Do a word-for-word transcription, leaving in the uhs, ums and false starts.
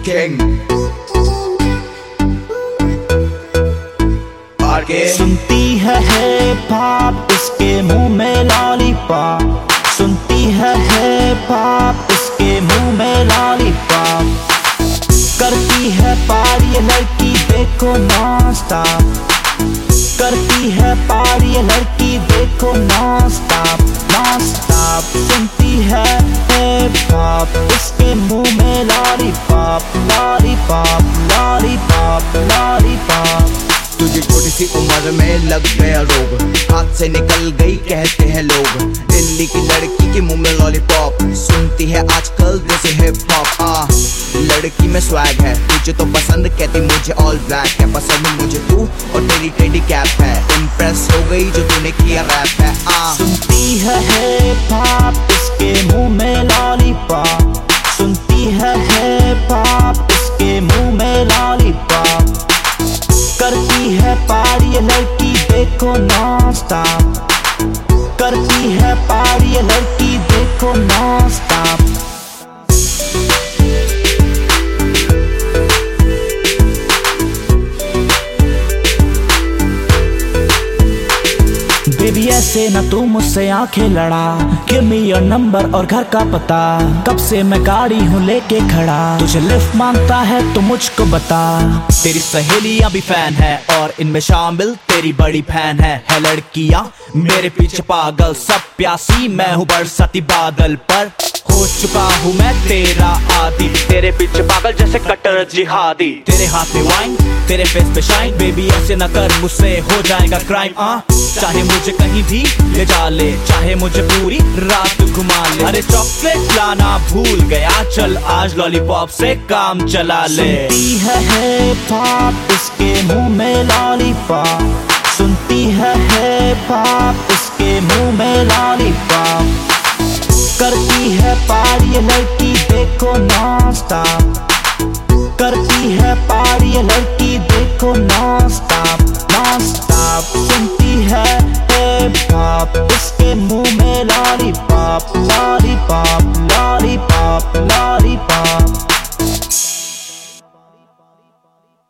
King आगे सुनती है हिप हॉप इसके मुंह में लॉलीपॉप, सुनती है हिप हॉप इसके मुंह में लॉलीपॉप। करती है पारी ये लड़की देखो नॉन स्टॉप, करती है पारी ये लड़की देखो नॉन स्टॉप नॉन स्टॉप। सुनती है हिप हॉप इसके मुंह में लॉलीपॉप लॉलीपॉप लॉलीपॉप लॉलीपॉप। तुझे छोटी सी उम्र में लग गया रोग, हाथ से निकल गई कहते हैं लोग। दिल्ली की लड़की के मुंह में लॉलीपॉप, सुनती है आजकल जैसे हिप हॉप। आ लड़की में स्वैग है, तुझे तो पसंद कहती मुझे ऑल ब्लैक है। पसंद मुझे तू और तेरी टेडी कैप है, इम्प्रेस हो गई जो तूने किया रैप है। आ सुनती है हिप हॉप इसके मुंह में लॉलीपॉप, सुनती है हिप हॉप इसके मुंह में लॉलीपॉप। करती है पारी ये लड़की देखो नॉन स्टॉप, करती है पारी ये लड़की देखो नॉन स्टॉप। बेबी ऐसे ना तू मुझसे आंखें लड़ा, गिव मी योर नंबर और घर का पता। कब से मैं गाड़ी हूँ लेके खड़ा, तुझे लिफ्ट मांगता है तो मुझको बता। तेरी सहेलियां भी फैन है और इनमें शामिल तेरी बड़ी फैन है। है लड़कियां मेरे पीछे पागल, सब प्यासी मैं हूँ बरसाती बादल पर। हो चुका हूँ मैं तेरा आदी, तेरे पीछे पागल जैसे कट्टर जिहादी। तेरे हाथ में वाइन तेरे फेस पे शाइन, बेबी ऐसे न कर मुझसे हो जाएगा क्राइम। आ चाहे मुझे कहीं भी ले जा ले, चाहे मुझे पूरी रात घुमा ले। अरे चॉकलेट लाना भूल गया, चल आज लॉलीपॉप से काम चला ले। सुनती है हिप हॉप इसके मुंह में लॉलीपॉप, सुनती है हिप हॉप इसके मुंह में लॉलीपॉप। करती है पारी ये लड़की देखो नॉन स्टॉप, करती है पारी ये लड़की देखो नॉन स्टॉप नॉन स्टॉप। सुनती है हिप हॉप इसके मुंह में लॉलीपॉप।